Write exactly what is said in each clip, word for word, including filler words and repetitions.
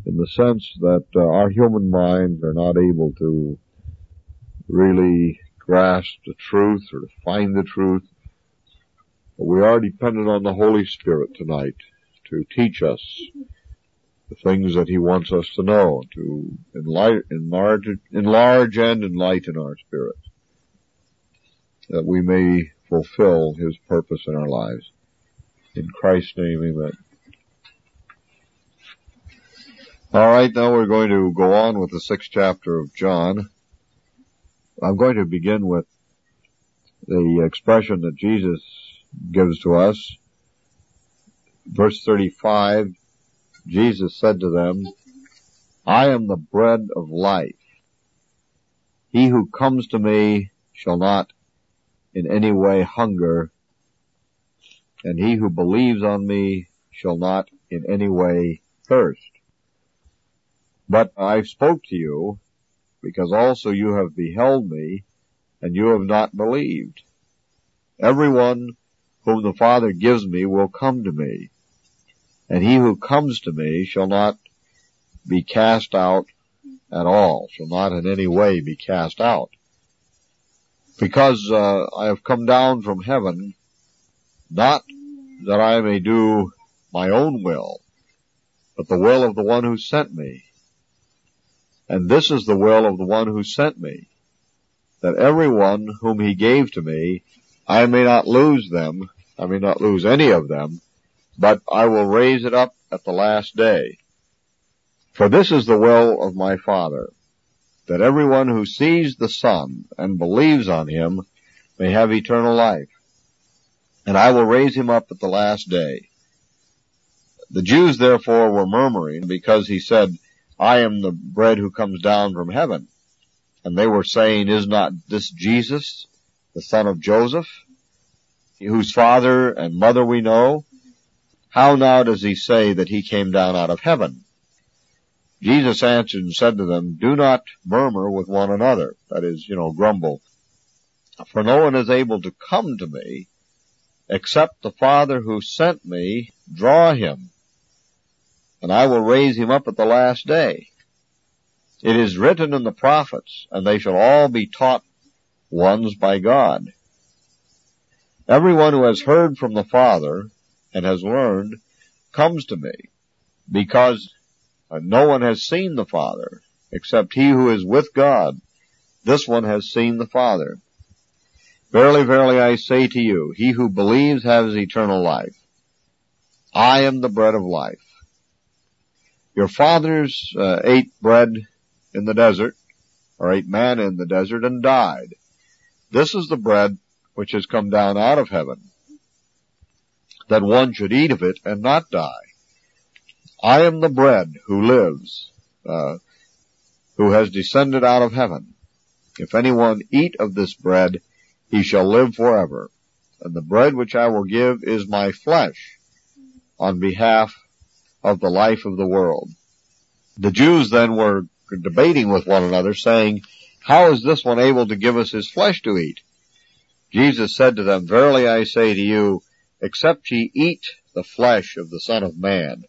in the sense that uh, our human minds are not able to really grasp the truth or to find the truth. But we are dependent on the Holy Spirit tonight to teach us the things that He wants us to know, to enlighten, enlarge, enlarge and enlighten our spirit, that we may fulfill His purpose in our lives. In Christ's name, amen. All right, now we're going to go on with the sixth chapter of John. I'm going to begin with the expression that Jesus gives to us. Verse thirty-five, Jesus said to them, I am the bread of life. He who comes to me shall not in any way hunger, and he who believes on me shall not in any way thirst. But I spoke to you, because also you have beheld me, and you have not believed. Everyone whom the Father gives me will come to me, and he who comes to me shall not be cast out at all, shall not in any way be cast out. Because uh, I have come down from heaven, not that I may do my own will, but the will of the one who sent me. And this is the will of the one who sent me, that everyone whom he gave to me, I may not lose them, I may not lose any of them, but I will raise it up at the last day. For this is the will of my Father, that everyone who sees the Son and believes on him may have eternal life, and I will raise him up at the last day. The Jews therefore were murmuring, because he said, I am the bread who comes down from heaven. And they were saying, is not this Jesus, the son of Joseph, whose father and mother we know? How now does he say that he came down out of heaven? Jesus answered and said to them, do not murmur with one another. That is, you know, grumble. For no one is able to come to me, except the Father who sent me draw him. And I will raise him up at the last day. It is written in the prophets, and they shall all be taught ones by God. Everyone who has heard from the Father and has learned comes to me, because no one has seen the Father except he who is with God. This one has seen the Father. Verily, verily, I say to you, he who believes has eternal life. I am the bread of life. Your fathers uh, ate bread in the desert, or ate manna in the desert, and died. This is the bread which has come down out of heaven, that one should eat of it and not die. I am the bread who lives, uh, who has descended out of heaven. If anyone eat of this bread, he shall live forever. And the bread which I will give is my flesh, on behalf of the life of the world. The Jews then were debating with one another, saying, how is this one able to give us his flesh to eat? Jesus said to them, verily I say to you, except ye eat the flesh of the Son of Man,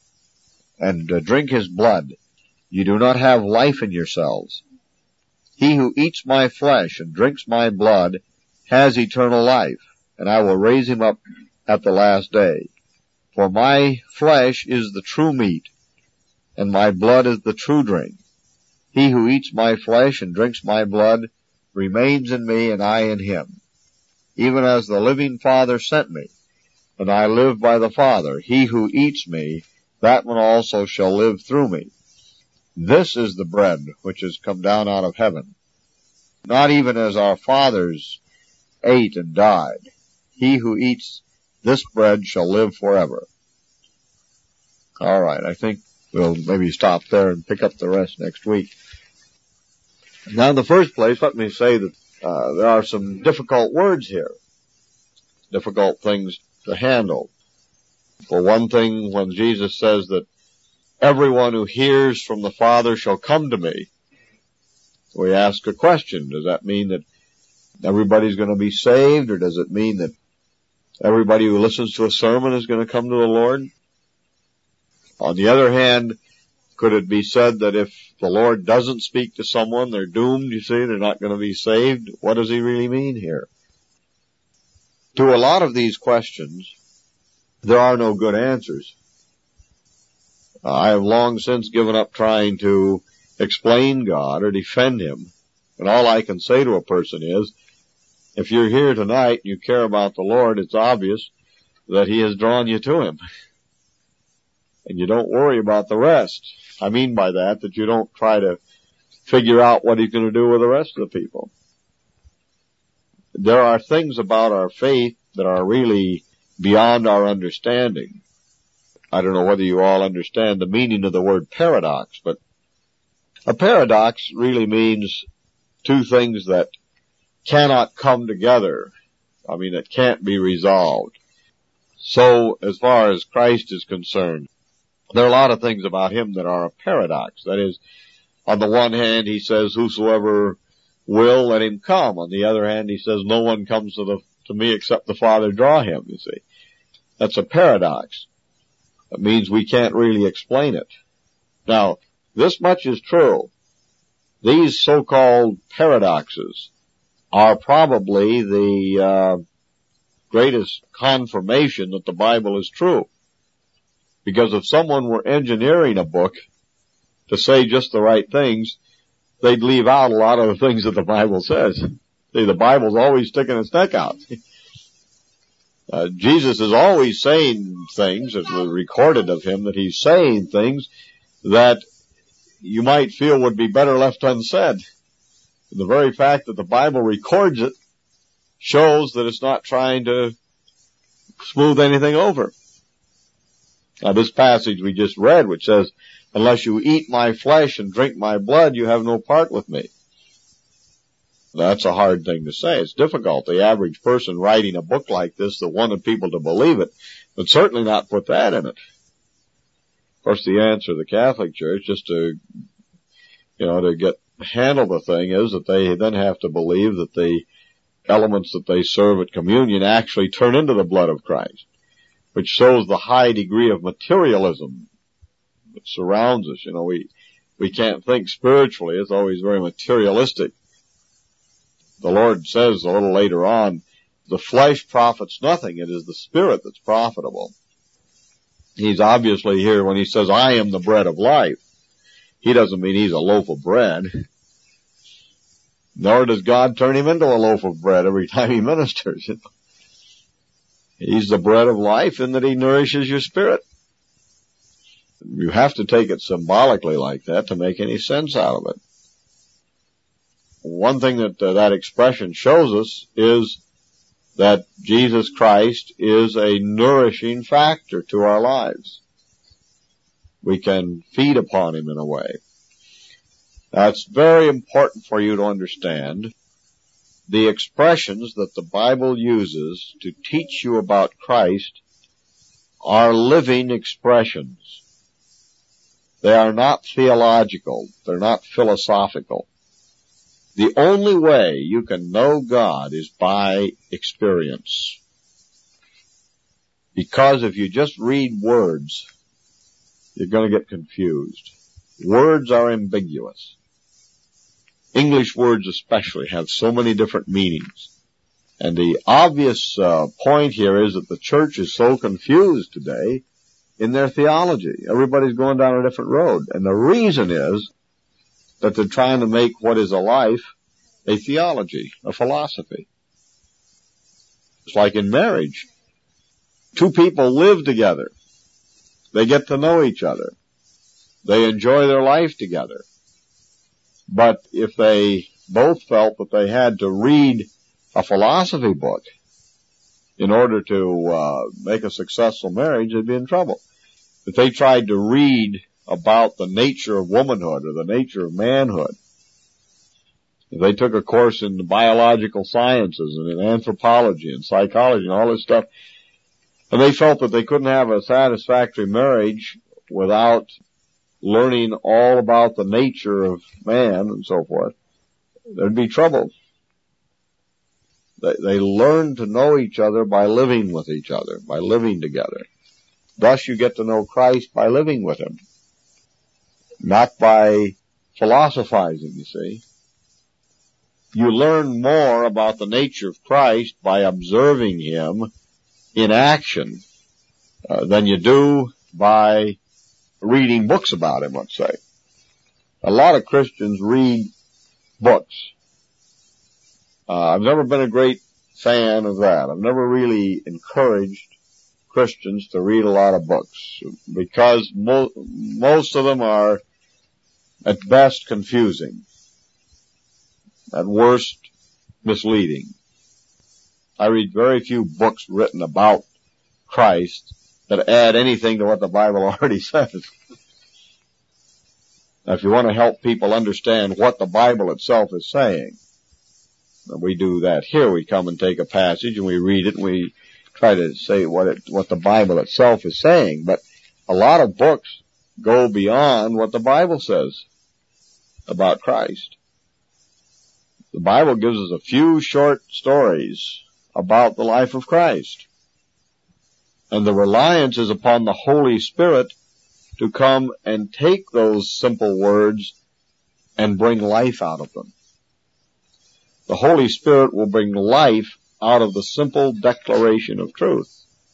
and uh, drink his blood, you do not have life in yourselves. He who eats my flesh and drinks my blood has eternal life, and I will raise him up at the last day. For my flesh is the true meat, and my blood is the true drink. He who eats my flesh and drinks my blood remains in me, and I in him. Even as the living Father sent me, and I live by the Father. He who eats me, that one also shall live through me. This is the bread which has come down out of heaven, not even as our fathers ate and died. He who eats this bread shall live forever. All right, I think we'll maybe stop there and pick up the rest next week. Now, in the first place, let me say that uh, there are some difficult words here, difficult things to handle. For one thing, when Jesus says that everyone who hears from the Father shall come to me, we ask a question. Does that mean that everybody's going to be saved, or does it mean that everybody who listens to a sermon is going to come to the Lord? On the other hand, Could it be said that if the Lord doesn't speak to someone, they're doomed, you see, they're not going to be saved? What does he really mean here? To a lot of these questions, there are no good answers. Uh, I have long since given up trying to explain God or defend him. And all I can say to a person is, if you're here tonight and you care about the Lord, it's obvious that he has drawn you to him. And you don't worry about the rest. I mean by that, that you don't try to figure out what he's going to do with the rest of the people. There are things about our faith that are really beyond our understanding. I don't know whether you all understand the meaning of the word paradox, but a paradox really means two things that cannot come together. I mean, it can't be resolved. So, as far as Christ is concerned, there are a lot of things about him that are a paradox. That is, on the one hand, he says, whosoever will, let him come. On the other hand, he says, no one comes to the to me except the Father draw him, you see. That's a paradox. That means we can't really explain it. Now, this much is true. These so-called paradoxes are probably the uh, greatest confirmation that the Bible is true. Because if someone were engineering a book to say just the right things, they'd leave out a lot of the things that the Bible says. See, the Bible's always sticking its neck out. Uh, Jesus is always saying things, it was recorded of him that he's saying things that you might feel would be better left unsaid. The very fact that the Bible records it shows that it's not trying to smooth anything over. Now, this passage we just read, which says, unless you eat my flesh and drink my blood, you have no part with me. That's a hard thing to say. It's difficult. The average person writing a book like this that wanted people to believe it would certainly not put that in it. Of course, the answer of the Catholic Church, just to, you know, to get handle the thing, is that they then have to believe that the elements that they serve at communion actually turn into the blood of Christ, which shows the high degree of materialism that surrounds us. You know, we, we can't think spiritually. It's always very materialistic. The Lord says a little later on, the flesh profits nothing. It is the spirit that's profitable. He's obviously here when he says, I am the bread of life. He doesn't mean he's a loaf of bread. Nor does God turn him into a loaf of bread every time he ministers. He's the bread of life in that he nourishes your spirit. You have to take it symbolically like that to make any sense out of it. One thing that uh, that expression shows us is that Jesus Christ is a nourishing factor to our lives. We can feed upon him in a way. Now, it's very important for you to understand the expressions that the Bible uses to teach you about Christ are living expressions. They are not theological. They're not philosophical. The only way you can know God is by experience. Because if you just read words, you're going to get confused. Words are ambiguous. English words especially have so many different meanings. And the obvious uh, point here is that the church is so confused today in their theology. Everybody's going down a different road. And the reason is that they're trying to make what is a life a theology, a philosophy. It's like in marriage. Two people live together. They get to know each other. They enjoy their life together. But if they both felt that they had to read a philosophy book in order to uh, make a successful marriage, they'd be in trouble. If they tried to read about the nature of womanhood or the nature of manhood, if they took a course in the biological sciences and in anthropology and psychology and all this stuff, and they felt that they couldn't have a satisfactory marriage without learning all about the nature of man and so forth, there'd be trouble. They, they learn to know each other by living with each other, by living together. Thus you get to know Christ by living with him. not by philosophizing, you see. You learn more about the nature of Christ by observing him in action uh, than you do by reading books about him, let's say. A lot of Christians read books. Uh, I've never been a great fan of that. I've never really encouraged Christians to read a lot of books because mo- most of them are at best confusing, at worst misleading. I read very few books written about Christ that add anything to what the Bible already says. Now, if you want to help people understand what the Bible itself is saying, we do that here. We come and take a passage and we read it and we try to say what it, what the Bible itself is saying. But a lot of books go beyond what the Bible says about Christ. The Bible gives us a few short stories about the life of Christ. And the reliance is upon the Holy Spirit to come and take those simple words and bring life out of them. The Holy Spirit will bring life out of the simple declaration of truth.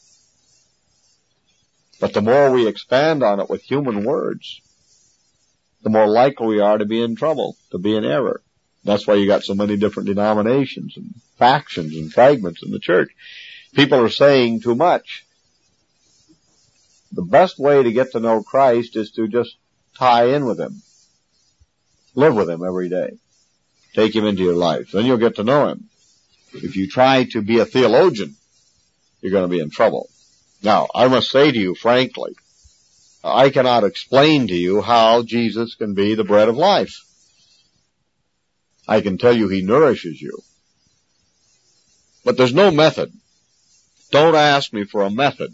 But the more we expand on it with human words, the more likely we are to be in trouble, to be in error. That's why you got so many different denominations and factions and fragments in the church. People are saying too much. The best way to get to know Christ is to just tie in with him. Live with him every day. Take him into your life. Then you'll get to know him. If you try to be a theologian, you're going to be in trouble. Now, I must say to you frankly, I cannot explain to you how Jesus can be the bread of life. I can tell you he nourishes you. But there's no method. Don't ask me for a method.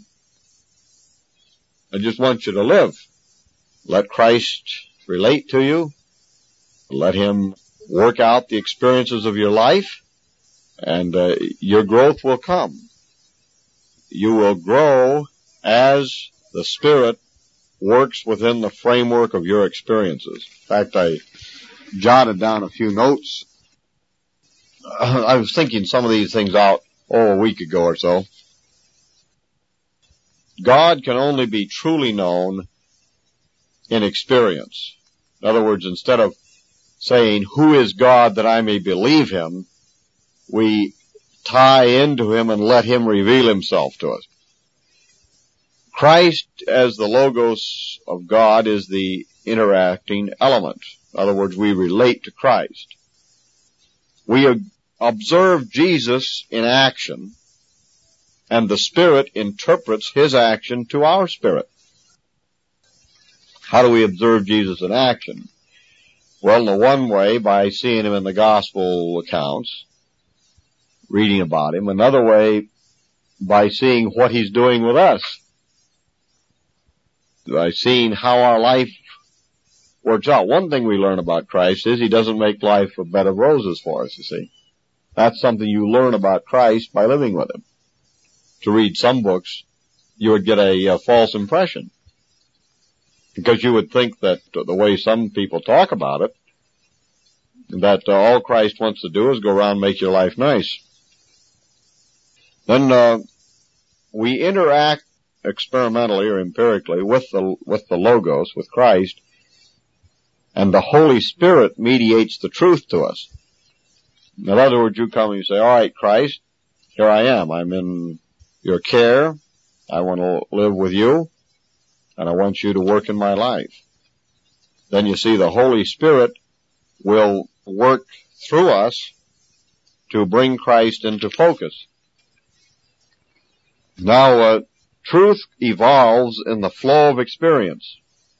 I just want you to live. Let Christ relate to you. Let him work out the experiences of your life, and uh, your growth will come. You will grow as the Spirit works within the framework of your experiences. In fact, I jotted down a few notes. Uh, I was thinking some of these things out, oh, a week ago or so. God can only be truly known in experience. In other words, instead of saying, who is God that I may believe him, we tie into him and let him reveal himself to us. Christ, as the Logos of God, is the interacting element. In other words, we relate to Christ. We observe Jesus in action, and the Spirit interprets his action to our spirit. How do we observe Jesus in action? Well, in the one way, by seeing him in the gospel accounts, reading about him. Another way, by seeing what he's doing with us. By seeing how our life works out. One thing we learn about Christ is he doesn't make life a bed of roses for us, you see. That's something you learn about Christ by living with him. To read some books, you would get a, a false impression. Because you would think that uh, the way some people talk about it, that uh, all Christ wants to do is go around and make your life nice. Then uh, we interact experimentally or empirically with the with the Logos, with Christ, and the Holy Spirit mediates the truth to us. In other words, you come and you say, all right, Christ, here I am. I'm in your care. I want to live with you, and I want you to work in my life. Then you see the Holy Spirit will work through us to bring Christ into focus. Now, uh, truth evolves in the flow of experience.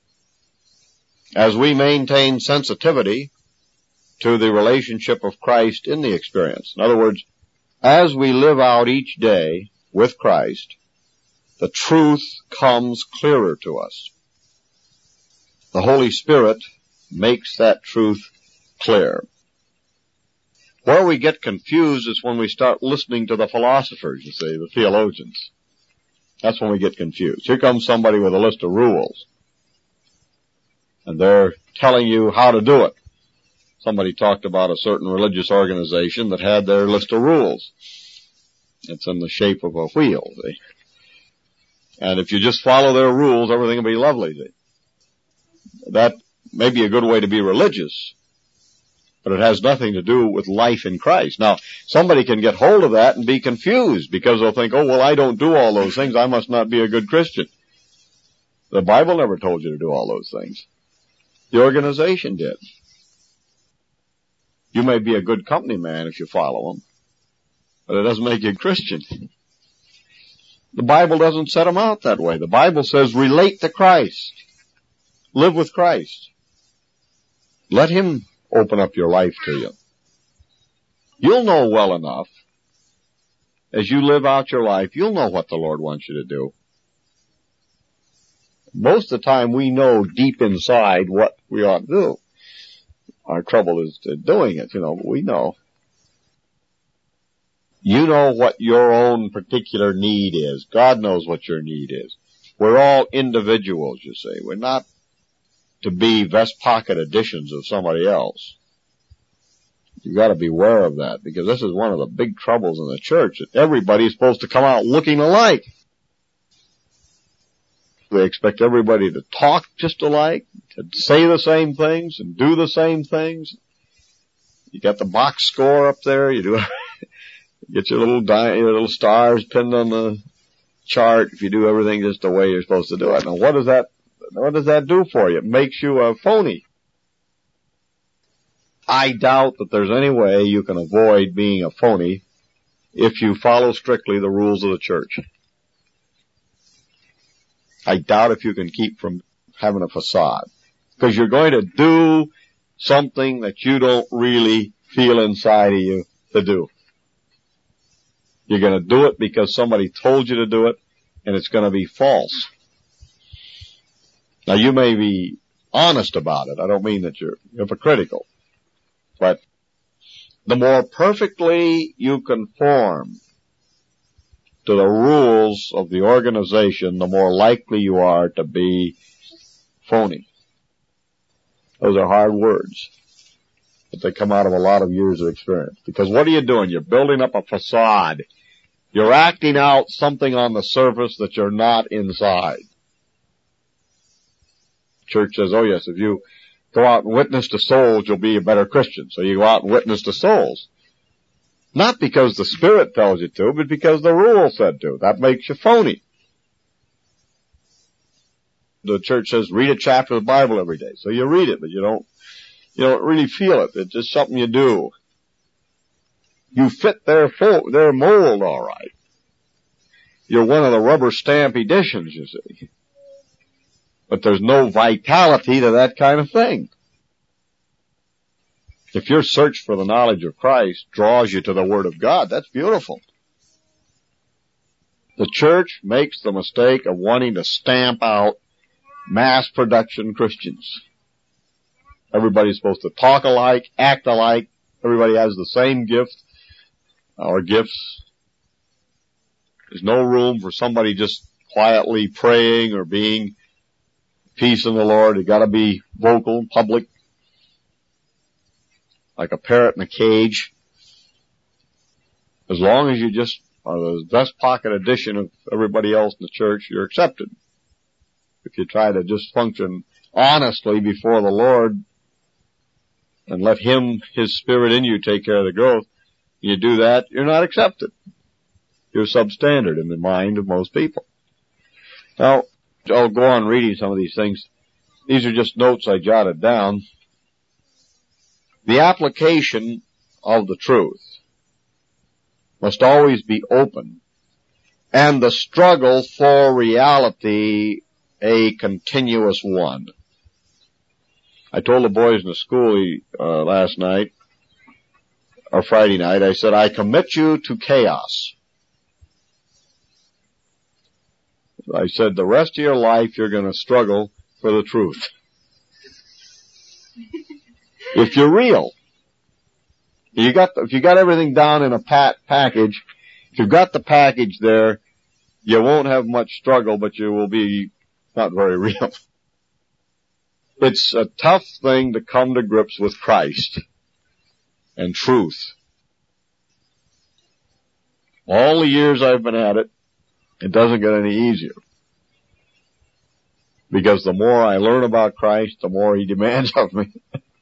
As we maintain sensitivity to the relationship of Christ in the experience. In other words, as we live out each day with Christ, the truth comes clearer to us. The Holy Spirit makes that truth clear. Where we get confused is when we start listening to the philosophers, you see, the theologians. That's when we get confused. Here comes somebody with a list of rules. and they're telling you how to do it. Somebody talked about a certain religious organization that had their list of rules. It's in the shape of a wheel, see? And if you just follow their rules, everything will be lovely, see? That may be a good way to be religious, but it has nothing to do with life in Christ. Now, somebody can get hold of that and be confused because they'll think, oh, well, I don't do all those things. I must not be a good Christian. The Bible never told you to do all those things. The organization did. You may be a good company man if you follow them, but it doesn't make you a Christian. The Bible doesn't set them out that way. The Bible says relate to Christ. Live with Christ. Let Him open up your life to you. You'll know well enough, as you live out your life, you'll know what the Lord wants you to do. Most of the time we know deep inside what we ought to do. Our trouble is doing it, you know, but we know. You know what your own particular need is. God knows what your need is. We're all individuals, you see. We're not to be vest pocket editions of somebody else. You've got to be aware of that, because this is one of the big troubles in the church, that everybody's supposed to come out looking alike. They expect everybody to talk just alike, to say the same things and do the same things. You got the box score up there. You do get your little di- your little stars pinned on the chart if you do everything just the way you're supposed to do it. Now, what does that what does that do for you? It makes you a phony. I doubt that there's any way you can avoid being a phony if you follow strictly the rules of the church. I doubt if you can keep from having a facade, because you're going to do something that you don't really feel inside of you to do. You're going to do it because somebody told you to do it, and it's going to be false. Now, you may be honest about it. I don't mean that you're hypocritical, but the more perfectly you conform to the rules of the organization, the more likely you are to be phony. Those are hard words, but they come out of a lot of years of experience. Because what are you doing? You're building up a facade. You're acting out something on the surface that you're not inside. Church says, oh yes, if you go out and witness to souls, you'll be a better Christian. So you go out and witness to souls. Not because the Spirit tells you to, but because the rule said to. That makes you phony. The church says read a chapter of the Bible every day. So you read it, but you don't, you don't really feel it. It's just something you do. You fit their fo- their mold all right. You're one of the rubber stamp editions, you see. But there's no vitality to that kind of thing. If your search for the knowledge of Christ draws you to the Word of God, that's beautiful. The church makes the mistake of wanting to stamp out mass production Christians. Everybody's supposed to talk alike, act alike. Everybody has the same gift or gifts. There's no room for somebody just quietly praying or being peace in the Lord. You got to be vocal, public, like a parrot in a cage. As long as you just are the vest pocket edition of everybody else in the church, you're accepted. If you try to just function honestly before the Lord and let Him, His Spirit in you, take care of the growth, you do that, you're not accepted. You're substandard in the mind of most people. Now, I'll go on reading some of these things. These are just notes I jotted down. The application of the truth must always be open, and the struggle for reality a continuous one. I told the boys in the school uh, last night, or Friday night, I said, I commit you to chaos. I said, the rest of your life you're going to struggle for the truth. If you're real. You got, if you got everything down in a pat package, if you've got the package there, you won't have much struggle, but you will be not very real. It's a tough thing to come to grips with Christ and truth. All the years I've been at it, it doesn't get any easier. Because the more I learn about Christ, the more He demands of me.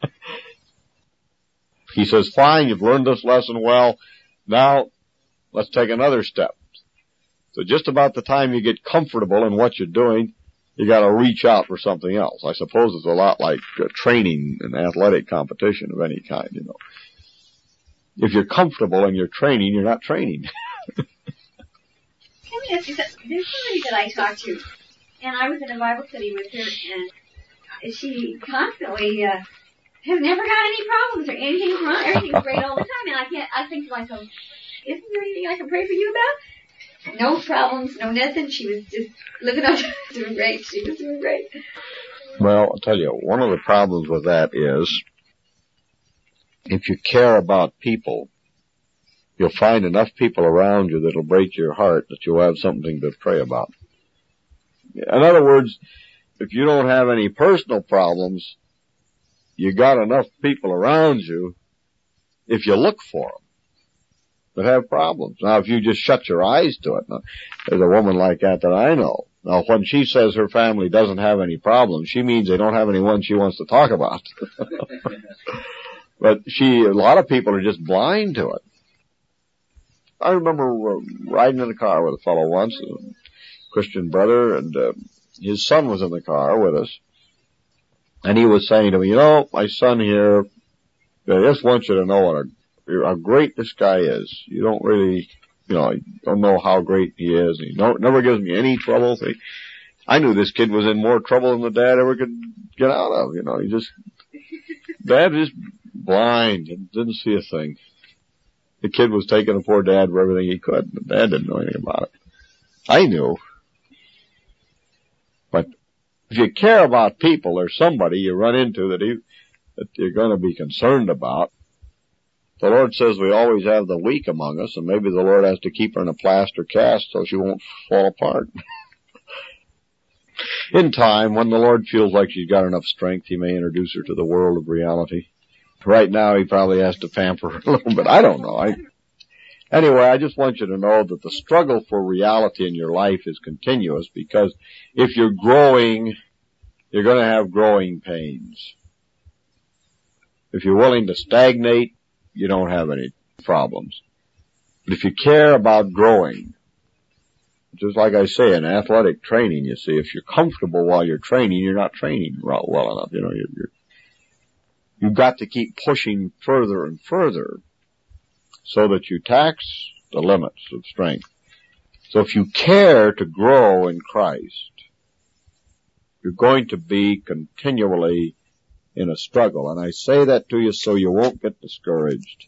He says, fine, you've learned this lesson well. Now, let's take another step. So just about the time you get comfortable in what you're doing, you gotta reach out for something else. I suppose it's a lot like uh, training an athletic competition of any kind, you know. If you're comfortable in your training, you're not training. Let me ask you something. There's somebody that I talked to, and I was in a Bible study with her, and she constantly, uh, has never had any problems or anything's wrong. Everything's great all the time, and I can't, I think to myself, isn't there anything I can pray for you about? No problems, no nothing. She was just living up, doing great. She was doing great. Well, I'll tell you, one of the problems with that is, if you care about people, you'll find enough people around you that'll break your heart that you'll have something to pray about. In other words, if you don't have any personal problems, you got enough people around you, if you look for them, that have problems. Now, if you just shut your eyes to it, now, there's a woman like that that I know. Now, when she says her family doesn't have any problems, she means they don't have anyone she wants to talk about. But she, a lot of people are just blind to it. I remember uh, riding in a car with a fellow once, a Christian brother, and uh, his son was in the car with us. And he was saying to me, you know, my son here, I just want you to know what a, how great this guy is. You don't really, you know, you don't know how great he is. He don't, never gives me any trouble. He, I knew this kid was in more trouble than the dad ever could get out of. You know, he just, dad was just blind and didn't see a thing. The kid was taking the poor dad for everything he could. The dad didn't know anything about it. I knew. But if you care about people, there's somebody you run into that, you, that you're going to be concerned about. The Lord says we always have the weak among us, and maybe the Lord has to keep her in a plaster cast so she won't fall apart. In time, when the Lord feels like she's got enough strength, He may introduce her to the world of reality. Right now, He probably has to pamper her a little bit. I don't know. I, anyway, I just want you to know that the struggle for reality in your life is continuous, because if you're growing, you're going to have growing pains. If you're willing to stagnate, you don't have any problems. But if you care about growing, just like I say, in athletic training, you see, if you're comfortable while you're training, you're not training well enough. You know, you're, you're You've got to keep pushing further and further so that you tax the limits of strength. So if you care to grow in Christ, you're going to be continually in a struggle. And I say that to you so you won't get discouraged.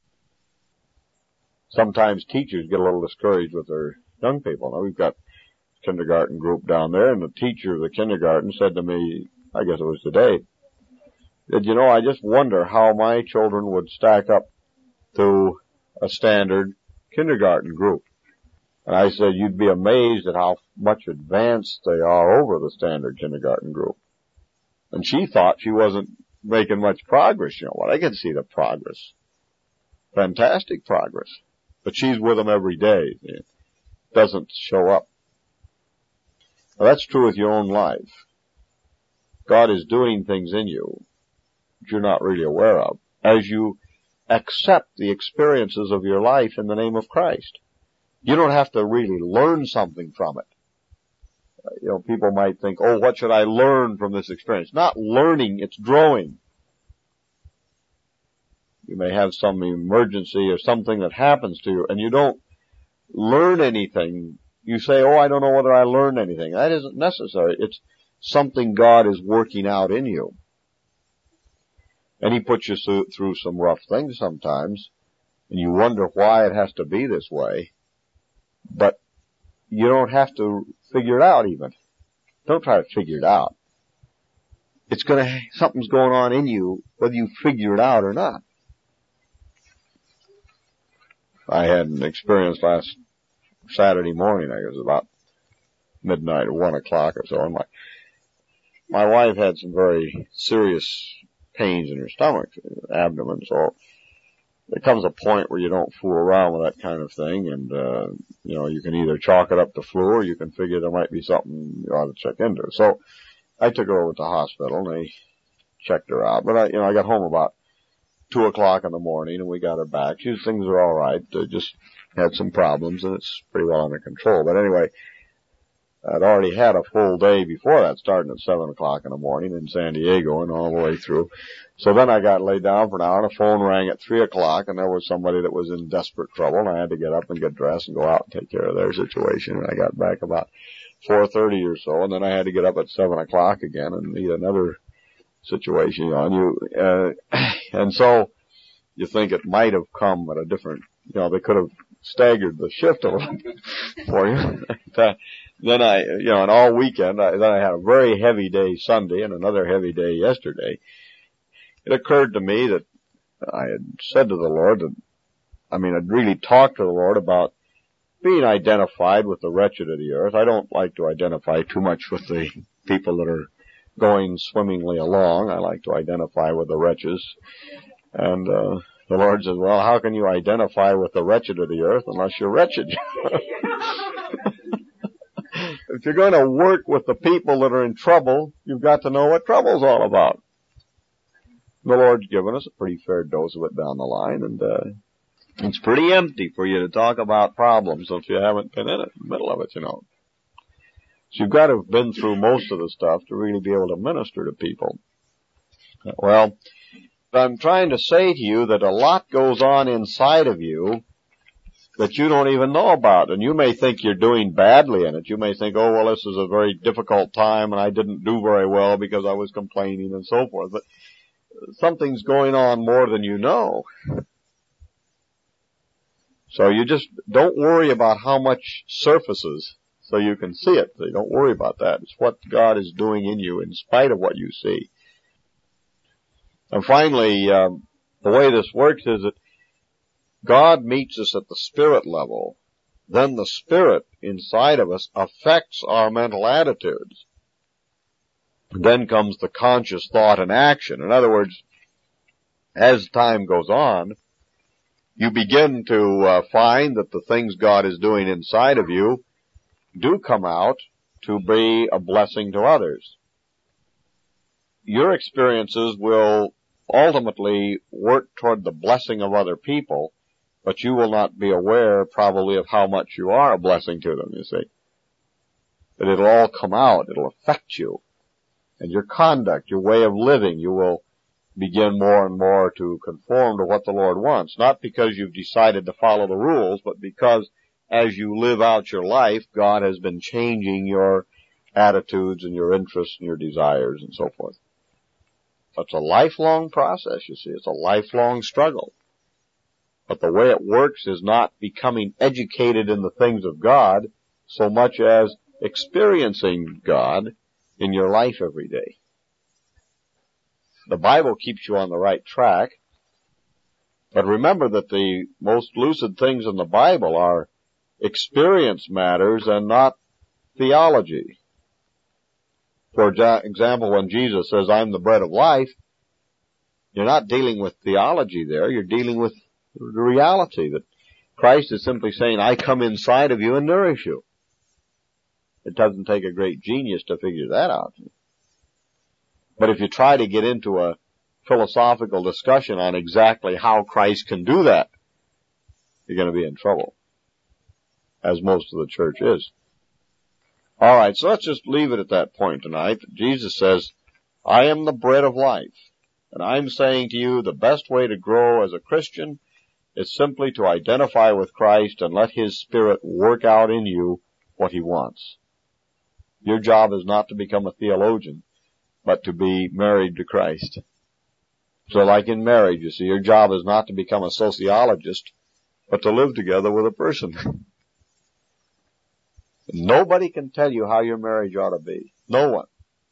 Sometimes teachers get a little discouraged with their young people. Now, we've got a kindergarten group down there, and the teacher of the kindergarten said to me, I guess it was today, that, you know, I just wonder how my children would stack up to a standard kindergarten group. And I said, you'd be amazed at how much advanced they are over the standard kindergarten group. And she thought she wasn't making much progress. You know what? I can see the progress. Fantastic progress. But she's with them every day. It doesn't show up. Now, that's true with your own life. God is doing things in you you're not really aware of, as you accept the experiences of your life in the name of Christ. You don't have to really learn something from it. Uh, you know, people might think, oh, what should I learn from this experience? Not learning, it's growing. You may have some emergency or something that happens to you, and you don't learn anything. You say, oh, I don't know whether I learned anything. That isn't necessary. It's something God is working out in you. And He puts you through some rough things sometimes, and you wonder why it has to be this way. But you don't have to figure it out even. Don't try to figure it out. It's gonna, something's going on in you, whether you figure it out or not. I had an experience last Saturday morning, I guess about midnight or one o'clock or so, and my my wife had some very serious pains in her stomach, abdomen, so there comes a point where you don't fool around with that kind of thing, and, uh, you know, you can either chalk it up to flu or you can figure there might be something you ought to check into. So I took her over to the hospital and they checked her out, but I, you know, I got home about two o'clock in the morning and we got her back. She, things are all right. They just had some problems and it's pretty well under control. But anyway, I'd already had a full day before that, starting at seven o'clock in the morning in San Diego and all the way through. So then I got laid down for an hour and a phone rang at three o'clock and there was somebody that was in desperate trouble and I had to get up and get dressed and go out and take care of their situation. And I got back about four thirty or so and then I had to get up at seven o'clock again and meet another situation on you. Uh, and so you think it might have come at a different, you know, they could have staggered the shift a little for you. Then I, you know, and all weekend, I, then I had a very heavy day Sunday and another heavy day yesterday. It occurred to me that I had said to the Lord that, I mean, I'd really talked to the Lord about being identified with the wretched of the earth. I don't like to identify too much with the people that are going swimmingly along. I like to identify with the wretches. And, uh, the Lord says, well, how can you identify with the wretched of the earth unless you're wretched? If you're going to work with the people that are in trouble, you've got to know what trouble's all about. The Lord's given us a pretty fair dose of it down the line, and uh, it's pretty empty for you to talk about problems if you haven't been in it, in the middle of it, you know. So you've got to have been through most of the stuff to really be able to minister to people. Well, I'm trying to say to you that a lot goes on inside of you that you don't even know about. And you may think you're doing badly in it. You may think, oh, well, this is a very difficult time and I didn't do very well because I was complaining and so forth. But something's going on more than you know. So you just don't worry about how much surfaces so you can see it. So you don't worry about that. It's what God is doing in you in spite of what you see. And finally, um, the way this works is that God meets us at the spirit level. Then the spirit inside of us affects our mental attitudes. And then comes the conscious thought and action. In other words, as time goes on, you begin to uh, find that the things God is doing inside of you do come out to be a blessing to others. Your experiences will ultimately work toward the blessing of other people, but you will not be aware probably of how much you are a blessing to them, you see. But it'll all come out. It'll affect you. And your conduct, your way of living, you will begin more and more to conform to what the Lord wants. Not because you've decided to follow the rules, but because as you live out your life, God has been changing your attitudes and your interests and your desires and so forth. It's a lifelong process, you see. It's a lifelong struggle. But the way it works is not becoming educated in the things of God so much as experiencing God in your life every day. The Bible keeps you on the right track, but remember that the most lucid things in the Bible are experience matters and not theology. For example, when Jesus says, I'm the bread of life, you're not dealing with theology there, you're dealing with the reality that Christ is simply saying, I come inside of you and nourish you. It doesn't take a great genius to figure that out. But if you try to get into a philosophical discussion on exactly how Christ can do that, you're going to be in trouble, as most of the church is. All right, so let's just leave it at that point tonight. Jesus says, I am the bread of life. And I'm saying to you, the best way to grow as a Christian is simply to identify with Christ and let His Spirit work out in you what He wants. Your job is not to become a theologian, but to be married to Christ. So like in marriage, you see, your job is not to become a sociologist, but to live together with a person. Nobody can tell you how your marriage ought to be. No one.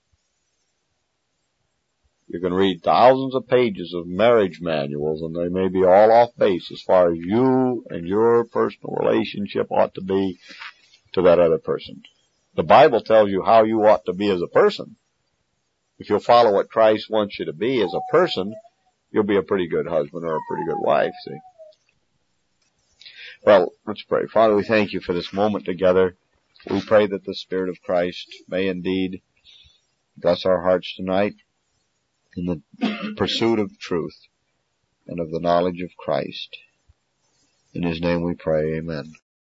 You can read thousands of pages of marriage manuals, and they may be all off base as far as you and your personal relationship ought to be to that other person. The Bible tells you how you ought to be as a person. if you'll follow what Christ wants you to be as a person, you'll be a pretty good husband or a pretty good wife, see. Well, let's pray. Father, we thank you for this moment together. We pray that the Spirit of Christ may indeed bless our hearts tonight in the pursuit of truth and of the knowledge of Christ. In His name we pray, amen.